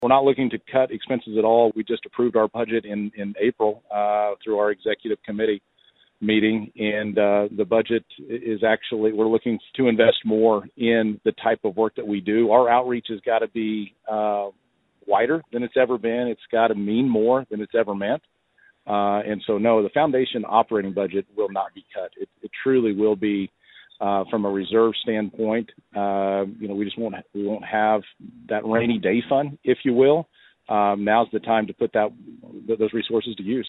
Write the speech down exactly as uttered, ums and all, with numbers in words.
we're not looking to cut expenses at all. We just approved our budget in, in April uh, through our executive committee meeting, and uh, the budget is actually, we're looking to invest more in the type of work that we do. Our outreach has got to be uh, wider than it's ever been. It's got to mean more than it's ever meant. Uh, and so, no, the foundation operating budget will not be cut. It, it truly will be, uh, from a reserve standpoint. Uh, you know, we just won't we won't have that rainy day fund, if you will. Um, now's the time to put that those resources to use.